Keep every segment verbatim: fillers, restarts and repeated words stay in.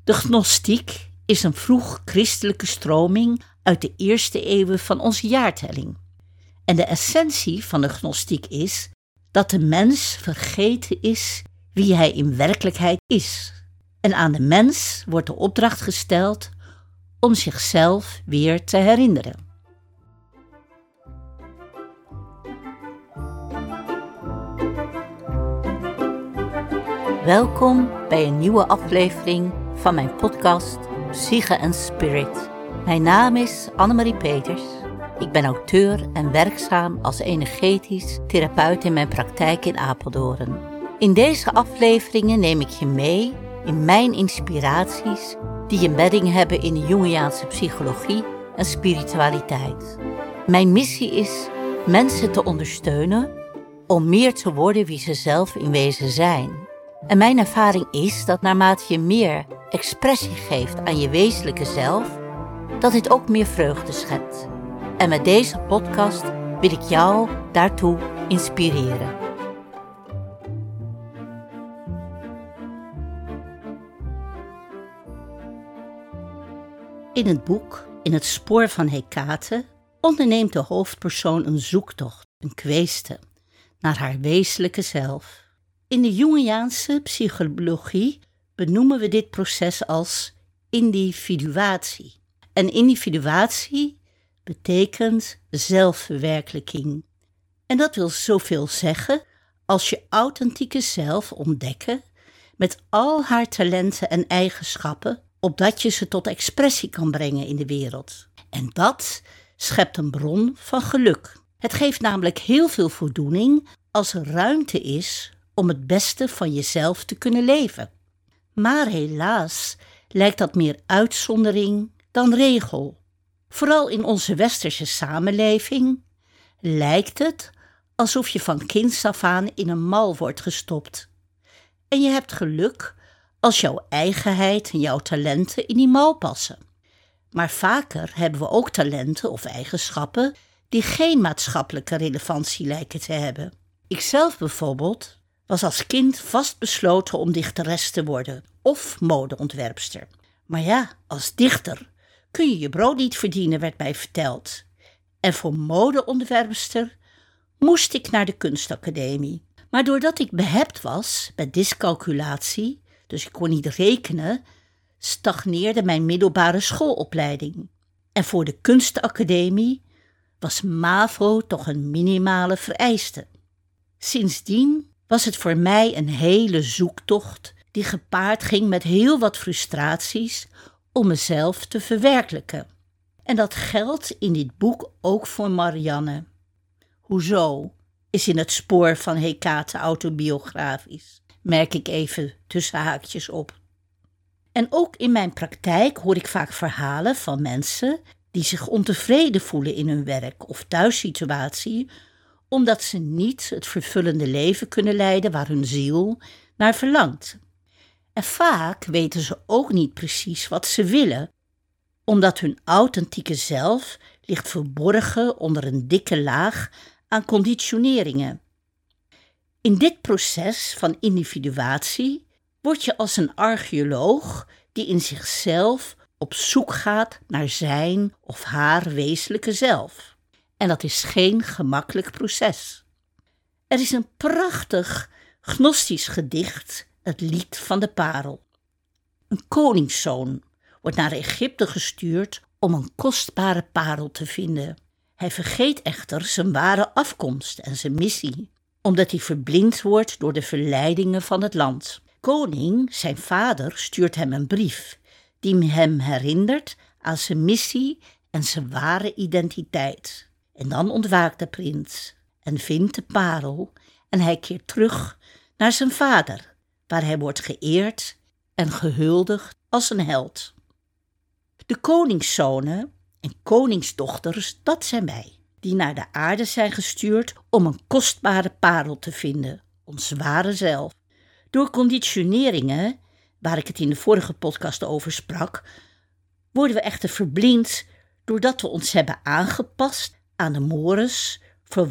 De gnostiek is een vroeg christelijke stroming uit de eerste eeuwen van onze jaartelling. En de essentie van de gnostiek is dat de mens vergeten is wie hij in werkelijkheid is. En aan de mens wordt de opdracht gesteld om zichzelf weer te herinneren. Welkom bij een nieuwe aflevering van mijn podcast Psyche en Spirit. Mijn naam is Annemarie Peters. Ik ben auteur en werkzaam als energetisch therapeut in mijn praktijk in Apeldoorn. In deze afleveringen neem ik je mee in mijn inspiraties die een bedding hebben in de Jungiaanse psychologie en spiritualiteit. Mijn missie is mensen te ondersteunen om meer te worden wie ze zelf in wezen zijn. En mijn ervaring is dat naarmate je meer expressie geeft aan je wezenlijke zelf, dat dit ook meer vreugde schept. En met deze podcast wil ik jou daartoe inspireren. In het boek In het spoor van Hecate onderneemt de hoofdpersoon een zoektocht, een kweeste, naar haar wezenlijke zelf. In de Jungiaanse psychologie benoemen we dit proces als individuatie. En individuatie betekent zelfverwerkelijking. En dat wil zoveel zeggen als je authentieke zelf ontdekken met al haar talenten en eigenschappen, opdat je ze tot expressie kan brengen in de wereld. En dat schept een bron van geluk. Het geeft namelijk heel veel voldoening als er ruimte is om het beste van jezelf te kunnen leven. Maar helaas lijkt dat meer uitzondering dan regel. Vooral in onze westerse samenleving lijkt het alsof je van kinds af aan in een mal wordt gestopt. En je hebt geluk als jouw eigenheid en jouw talenten in die mal passen. Maar vaker hebben we ook talenten of eigenschappen die geen maatschappelijke relevantie lijken te hebben. Ikzelf bijvoorbeeld was als kind vastbesloten om dichteres te worden of modeontwerpster. Maar ja, als dichter kun je je brood niet verdienen, werd mij verteld. En voor modeontwerpster moest ik naar de kunstacademie. Maar doordat ik behept was met dyscalculatie, dus ik kon niet rekenen, stagneerde mijn middelbare schoolopleiding. En voor de kunstacademie was MAVO toch een minimale vereiste. Sindsdien was het voor mij een hele zoektocht die gepaard ging met heel wat frustraties om mezelf te verwerkelijken. En dat geldt in dit boek ook voor Marianne. Hoezo is in het spoor van Hecate autobiografisch, merk ik even tussen haakjes op. En ook in mijn praktijk hoor ik vaak verhalen van mensen die zich ontevreden voelen in hun werk of thuissituatie, omdat ze niet het vervullende leven kunnen leiden waar hun ziel naar verlangt. En vaak weten ze ook niet precies wat ze willen, omdat hun authentieke zelf ligt verborgen onder een dikke laag aan conditioneringen. In dit proces van individuatie word je als een archeoloog die in zichzelf op zoek gaat naar zijn of haar wezenlijke zelf. En dat is geen gemakkelijk proces. Er is een prachtig gnostisch gedicht, het lied van de parel. Een koningszoon wordt naar Egypte gestuurd om een kostbare parel te vinden. Hij vergeet echter zijn ware afkomst en zijn missie, omdat hij verblind wordt door de verleidingen van het land. Koning, zijn vader, stuurt hem een brief die hem herinnert aan zijn missie en zijn ware identiteit. En dan ontwaakt de prins en vindt de parel en hij keert terug naar zijn vader, waar hij wordt geëerd en gehuldigd als een held. De koningszonen en koningsdochters, dat zijn wij, die naar de aarde zijn gestuurd om een kostbare parel te vinden, ons ware zelf. Door conditioneringen, waar ik het in de vorige podcast over sprak, worden we echter verblind doordat we ons hebben aangepast aan de mores,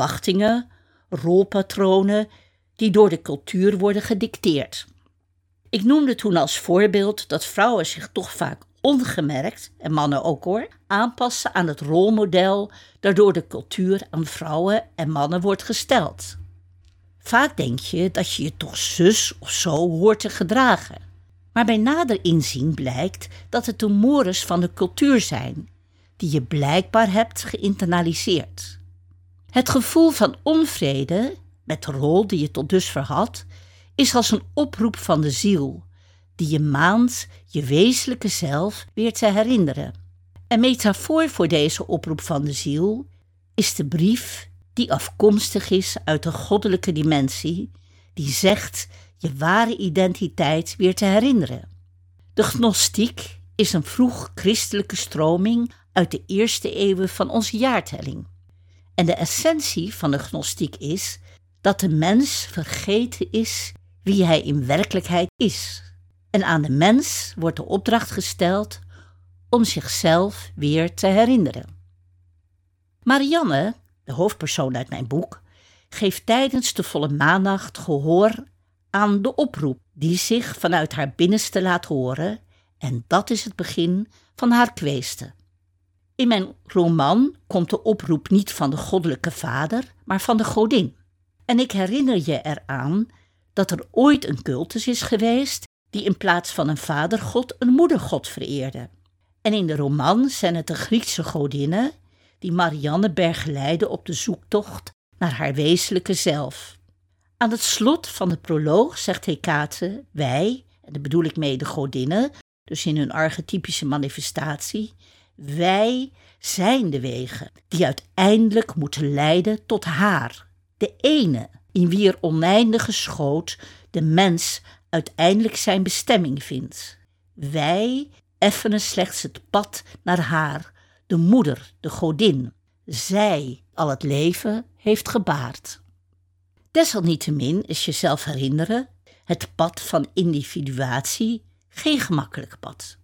verwachtingen, rolpatronen die door de cultuur worden gedicteerd. Ik noemde toen als voorbeeld dat vrouwen zich toch vaak ongemerkt, en mannen ook hoor, aanpassen aan het rolmodel dat door de cultuur aan vrouwen en mannen wordt gesteld. Vaak denk je dat je je toch zus of zo hoort te gedragen. Maar bij nader inzien blijkt dat het de mores van de cultuur zijn, die je blijkbaar hebt geïnternaliseerd. Het gevoel van onvrede, met de rol die je tot dusver had, is als een oproep van de ziel, die je maand je wezenlijke zelf weer te herinneren. Een metafoor voor deze oproep van de ziel is de brief die afkomstig is uit de goddelijke dimensie, die zegt je ware identiteit weer te herinneren. De gnostiek is een vroeg christelijke stroming uit de eerste eeuwen van onze jaartelling. En de essentie van de gnostiek is dat de mens vergeten is wie hij in werkelijkheid is. En aan de mens wordt de opdracht gesteld om zichzelf weer te herinneren. Marianne, de hoofdpersoon uit mijn boek, geeft tijdens de volle maannacht gehoor aan de oproep die zich vanuit haar binnenste laat horen, en dat is het begin van haar kweeste. In mijn roman komt de oproep niet van de goddelijke vader, maar van de godin. En ik herinner je eraan dat er ooit een cultus is geweest die in plaats van een vadergod een moedergod vereerde. En in de roman zijn het de Griekse godinnen die Marianne begeleiden op de zoektocht naar haar wezenlijke zelf. Aan het slot van de proloog zegt Hecate, wij, en daar bedoel ik mee de godinnen, dus in hun archetypische manifestatie, wij zijn de wegen die uiteindelijk moeten leiden tot haar, de ene in wier oneindige schoot de mens uiteindelijk zijn bestemming vindt. Wij effenen slechts het pad naar haar, de moeder, de godin. Zij al het leven heeft gebaard. Desalniettemin is jezelf herinneren, het pad van individuatie, geen gemakkelijk pad.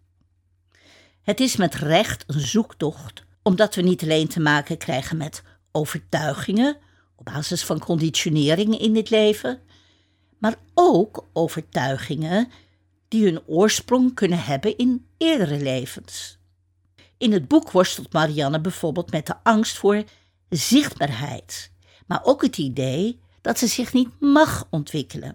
Het is met recht een zoektocht, omdat we niet alleen te maken krijgen met overtuigingen op basis van conditionering in dit leven, maar ook overtuigingen die hun oorsprong kunnen hebben in eerdere levens. In het boek worstelt Marianne bijvoorbeeld met de angst voor zichtbaarheid, maar ook het idee dat ze zich niet mag ontwikkelen.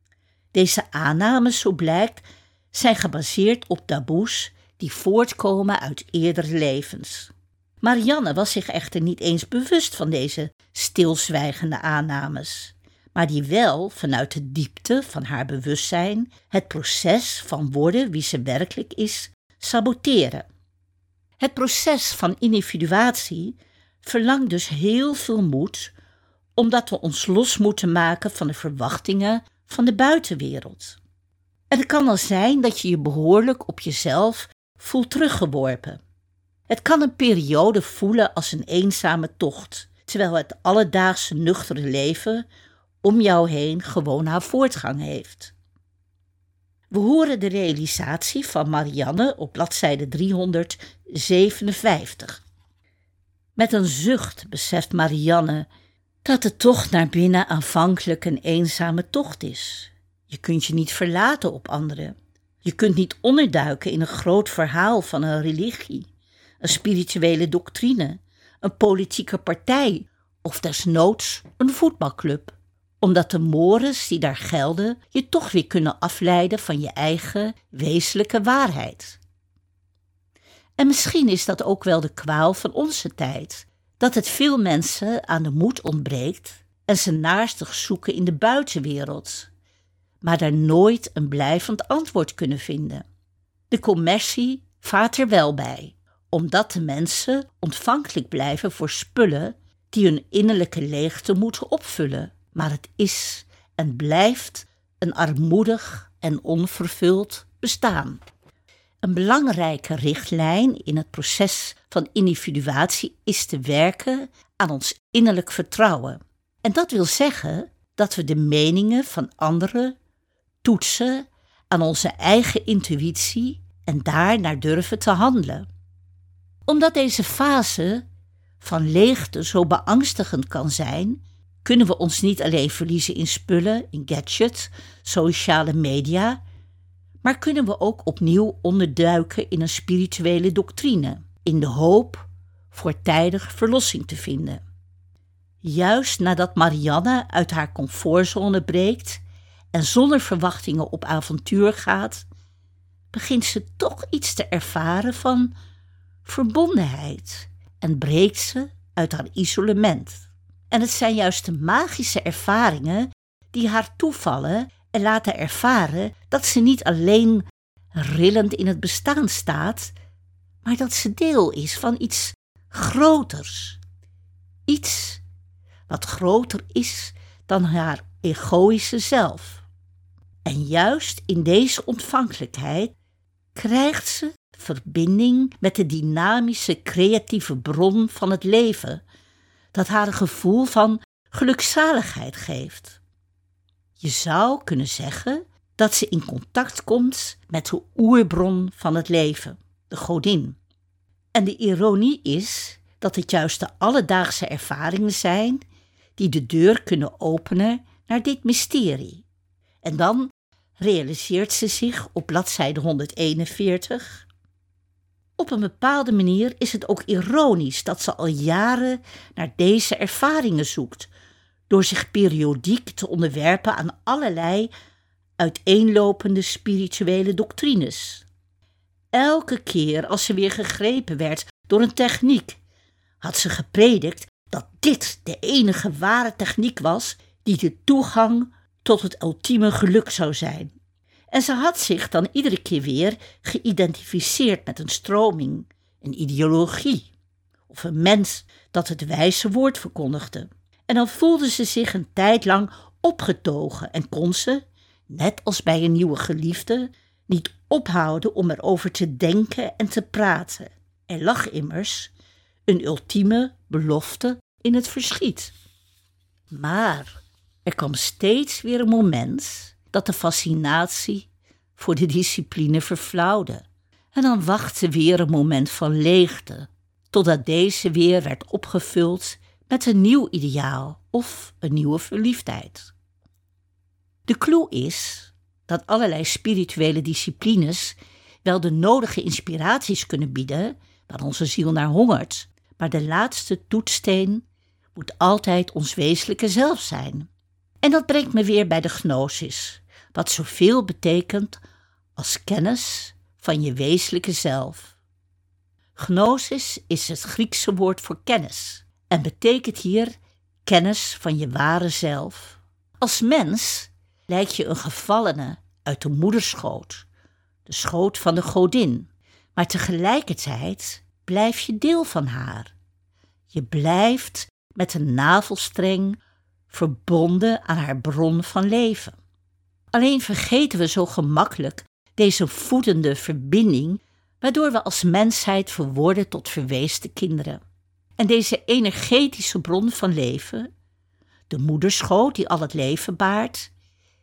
Deze aannames, zo blijkt, zijn gebaseerd op taboes die voortkomen uit eerdere levens. Marianne was zich echter niet eens bewust van deze stilzwijgende aannames, maar die wel vanuit de diepte van haar bewustzijn het proces van worden wie ze werkelijk is, saboteren. Het proces van individuatie verlangt dus heel veel moed, omdat we ons los moeten maken van de verwachtingen van de buitenwereld. En het kan al zijn dat je je behoorlijk op jezelf voelt teruggeworpen. Het kan een periode voelen als een eenzame tocht, terwijl het alledaagse nuchtere leven om jou heen gewoon haar voortgang heeft. We horen de realisatie van Marianne op bladzijde driehonderdzevenenvijftig. Met een zucht beseft Marianne dat de tocht naar binnen aanvankelijk een eenzame tocht is. Je kunt je niet verlaten op anderen. Je kunt niet onderduiken in een groot verhaal van een religie, een spirituele doctrine, een politieke partij of desnoods een voetbalclub, omdat de mores die daar gelden je toch weer kunnen afleiden van je eigen wezenlijke waarheid. En misschien is dat ook wel de kwaal van onze tijd, dat het veel mensen aan de moed ontbreekt en ze naarstig zoeken in de buitenwereld, maar daar nooit een blijvend antwoord kunnen vinden. De commercie vaart er wel bij, omdat de mensen ontvankelijk blijven voor spullen die hun innerlijke leegte moeten opvullen. Maar het is en blijft een armoedig en onvervuld bestaan. Een belangrijke richtlijn in het proces van individuatie is te werken aan ons innerlijk vertrouwen. En dat wil zeggen dat we de meningen van anderen toetsen aan onze eigen intuïtie en daarnaar durven te handelen. Omdat deze fase van leegte zo beangstigend kan zijn, kunnen we ons niet alleen verliezen in spullen, in gadgets, sociale media, Maar kunnen we ook opnieuw onderduiken in een spirituele doctrine, in de hoop voortijdig verlossing te vinden. Juist nadat Marianne uit haar comfortzone breekt en zonder verwachtingen op avontuur gaat, begint ze toch iets te ervaren van verbondenheid en breekt ze uit haar isolement. En het zijn juist de magische ervaringen die haar toevallen en laten ervaren dat ze niet alleen rillend in het bestaan staat, maar dat ze deel is van iets groters. Iets wat groter is dan haar egoïsche zelf. En juist in deze ontvankelijkheid krijgt ze verbinding met de dynamische, creatieve bron van het leven, dat haar een gevoel van gelukzaligheid geeft. Je zou kunnen zeggen dat ze in contact komt met de oerbron van het leven, de godin. En de ironie is dat het juist de alledaagse ervaringen zijn die de deur kunnen openen naar dit mysterie. En dan realiseert ze zich op bladzijde honderdeenenveertig. Op een bepaalde manier is het ook ironisch dat ze al jaren naar deze ervaringen zoekt, door zich periodiek te onderwerpen aan allerlei uiteenlopende spirituele doctrines. Elke keer als ze weer gegrepen werd door een techniek, had ze gepredikt dat dit de enige ware techniek was die de toegang tot het ultieme geluk zou zijn. En ze had zich dan iedere keer weer geïdentificeerd met een stroming, een ideologie of een mens dat het wijze woord verkondigde. En dan voelde ze zich een tijd lang opgetogen en kon ze, net als bij een nieuwe geliefde, niet ophouden om erover te denken en te praten. Er lag immers een ultieme belofte in het verschiet. Maar er kwam steeds weer een moment dat de fascinatie voor de discipline verflauwde. En dan wachtte weer een moment van leegte, totdat deze weer werd opgevuld met een nieuw ideaal of een nieuwe verliefdheid. De clue is dat allerlei spirituele disciplines wel de nodige inspiraties kunnen bieden waar onze ziel naar hongert, maar de laatste toetssteen moet altijd ons wezenlijke zelf zijn. En dat brengt me weer bij de gnosis, wat zoveel betekent als kennis van je wezenlijke zelf. Gnosis is het Griekse woord voor kennis en betekent hier kennis van je ware zelf. Als mens lijk je een gevallene uit de moederschoot, de schoot van de godin, maar tegelijkertijd blijf je deel van haar. Je blijft met een navelstreng verbonden aan haar bron van leven. Alleen vergeten we zo gemakkelijk deze voedende verbinding, waardoor we als mensheid verworden tot verweesde kinderen. En deze energetische bron van leven, de moederschoot die al het leven baart,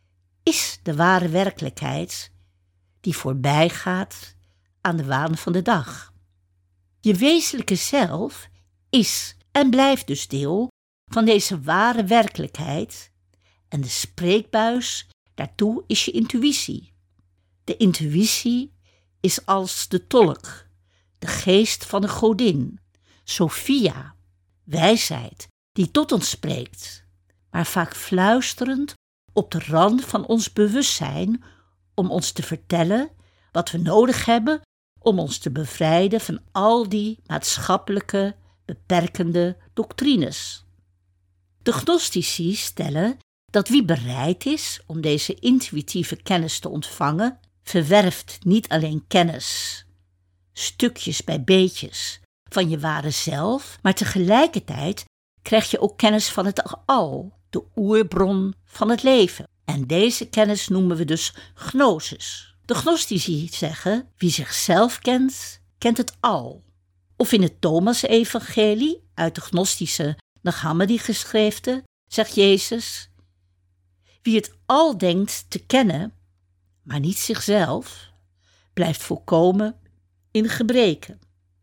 is de ware werkelijkheid die voorbij gaat aan de waan van de dag. Je wezenlijke zelf is en blijft dus deel van deze ware werkelijkheid en de spreekbuis daartoe is je intuïtie. De intuïtie is als de tolk, de geest van de godin, Sophia, wijsheid die tot ons spreekt, maar vaak fluisterend op de rand van ons bewustzijn om ons te vertellen wat we nodig hebben om ons te bevrijden van al die maatschappelijke, beperkende doctrines. De gnostici stellen dat wie bereid is om deze intuïtieve kennis te ontvangen, verwerft niet alleen kennis, stukjes bij beetjes, van je ware zelf, maar tegelijkertijd krijg je ook kennis van het al, de oerbron van het leven. En deze kennis noemen we dus gnosis. De gnostici zeggen, wie zichzelf kent, kent het al. Of in het Thomas-evangelie, uit de gnostische Nag Hammadi-geschriften, zegt Jezus, wie het al denkt te kennen, maar niet zichzelf, blijft volkomen in gebreken.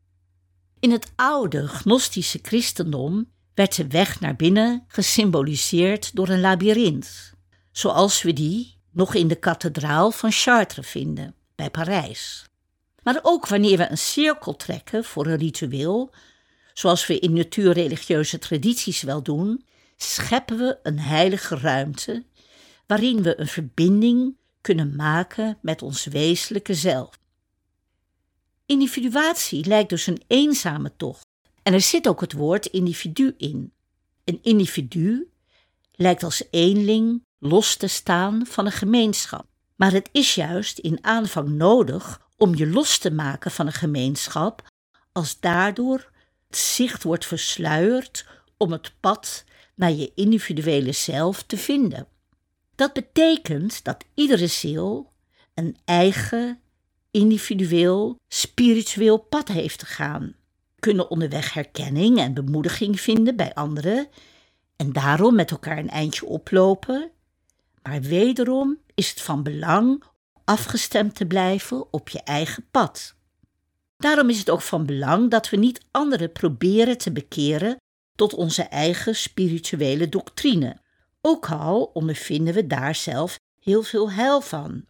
In het oude gnostische christendom werd de weg naar binnen gesymboliseerd door een labyrint, zoals we die nog in de kathedraal van Chartres vinden, bij Parijs. Maar ook wanneer we een cirkel trekken voor een ritueel, zoals we in natuurreligieuze tradities wel doen, scheppen we een heilige ruimte waarin we een verbinding kunnen maken met ons wezenlijke zelf. Individuatie lijkt dus een eenzame tocht en er zit ook het woord individu in. Een individu lijkt als eenling los te staan van een gemeenschap. Maar het is juist in aanvang nodig om je los te maken van een gemeenschap, als daardoor het zicht wordt versluierd om het pad naar je individuele zelf te vinden. Dat betekent dat iedere ziel een eigen, individueel, spiritueel pad heeft te gaan. We kunnen onderweg herkenning en bemoediging vinden bij anderen en daarom met elkaar een eindje oplopen. Maar wederom is het van belang afgestemd te blijven op je eigen pad. Daarom is het ook van belang dat we niet anderen proberen te bekeren tot onze eigen spirituele doctrine. Ook al ondervinden we daar zelf heel veel heil van.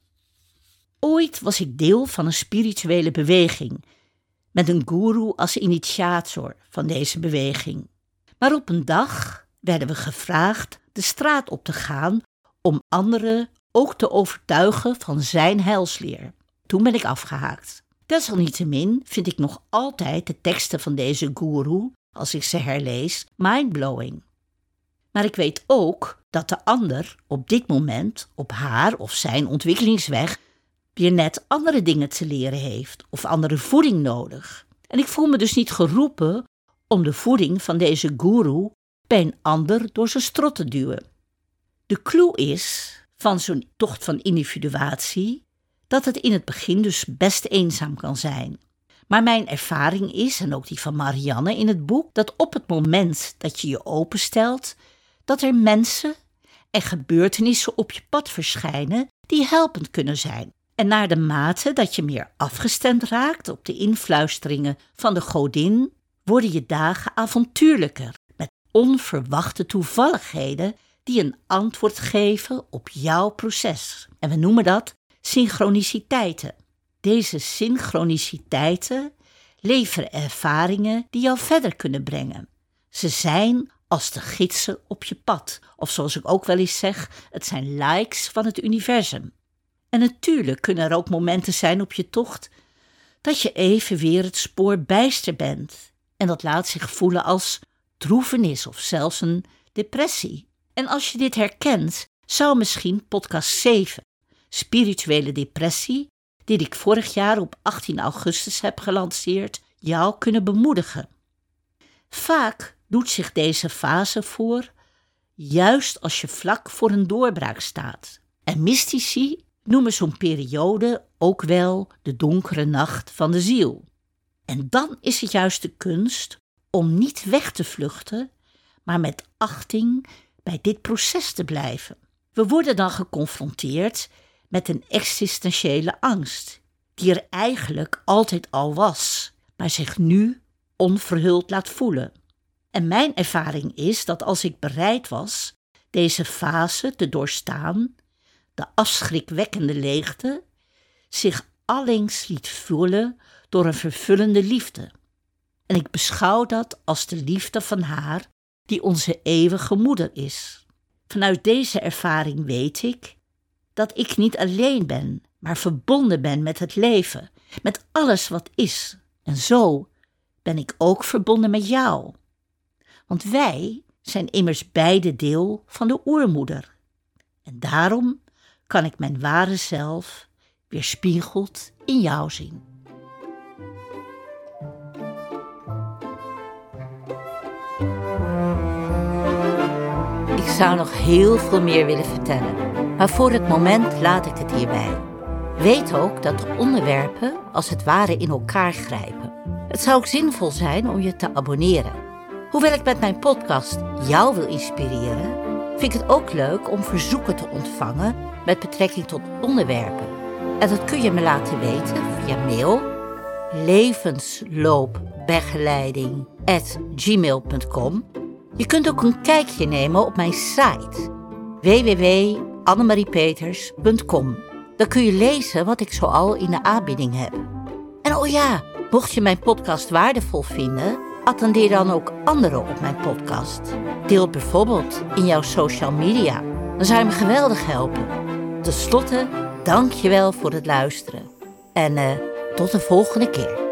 Ooit was ik deel van een spirituele beweging, met een goeroe als initiator van deze beweging. Maar op een dag werden we gevraagd de straat op te gaan om anderen ook te overtuigen van zijn heilsleer. Toen ben ik afgehaakt. Desalniettemin vind ik nog altijd de teksten van deze goeroe, als ik ze herlees, mindblowing. Maar ik weet ook dat de ander op dit moment op haar of zijn ontwikkelingsweg weer net andere dingen te leren heeft of andere voeding nodig. En ik voel me dus niet geroepen om de voeding van deze goeroe bij een ander door zijn strot te duwen. De clue is van zo'n tocht van individuatie dat het in het begin dus best eenzaam kan zijn. Maar mijn ervaring is, en ook die van Marianne in het boek, dat op het moment dat je je openstelt, dat er mensen en gebeurtenissen op je pad verschijnen die helpend kunnen zijn. En naar de mate dat je meer afgestemd raakt op de influisteringen van de godin, worden je dagen avontuurlijker, met onverwachte toevalligheden die een antwoord geven op jouw proces. En we noemen dat synchroniciteiten. Deze synchroniciteiten leveren ervaringen die jou verder kunnen brengen. Ze zijn als de gidsen op je pad. Of zoals ik ook wel eens zeg, het zijn likes van het universum. En natuurlijk kunnen er ook momenten zijn op je tocht dat je even weer het spoor bijster bent. En dat laat zich voelen als droevenis of zelfs een depressie. En als je dit herkent, zou misschien podcast zeven, Spirituele Depressie, die ik vorig jaar op achttien augustus heb gelanceerd, jou kunnen bemoedigen. Vaak doet zich deze fase voor, juist als je vlak voor een doorbraak staat. En mystici noemen zo'n periode ook wel de donkere nacht van de ziel. En dan is het juist de kunst om niet weg te vluchten, maar met achting bij dit proces te blijven. We worden dan geconfronteerd met een existentiële angst, die er eigenlijk altijd al was, maar zich nu onverhuld laat voelen. En mijn ervaring is dat als ik bereid was deze fase te doorstaan, de afschrikwekkende leegte zich allengs liet vullen door een vervullende liefde. En ik beschouw dat als de liefde van haar, die onze eeuwige moeder is. Vanuit deze ervaring weet ik dat ik niet alleen ben, maar verbonden ben met het leven, met alles wat is. En zo ben ik ook verbonden met jou. Want wij zijn immers beide deel van de oermoeder. En daarom kan ik mijn ware zelf weerspiegeld in jou zien. Ik zou nog heel veel meer willen vertellen, maar voor het moment laat ik het hierbij. Weet ook dat de onderwerpen als het ware in elkaar grijpen. Het zou ook zinvol zijn om je te abonneren. Hoewel ik met mijn podcast jou wil inspireren, vind ik het ook leuk om verzoeken te ontvangen met betrekking tot onderwerpen. En dat kun je me laten weten via mail levensloopbegeleiding at gmail punt com. Je kunt ook een kijkje nemen op mijn site w w w annemariepeters punt com. Dan kun je lezen wat ik zoal in de aanbieding heb. En oh ja, mocht je mijn podcast waardevol vinden, attendeer dan ook anderen op mijn podcast. Deel het bijvoorbeeld in jouw social media. Dan zou je me geweldig helpen. Ten slotte, dank je wel voor het luisteren. En uh, tot de volgende keer.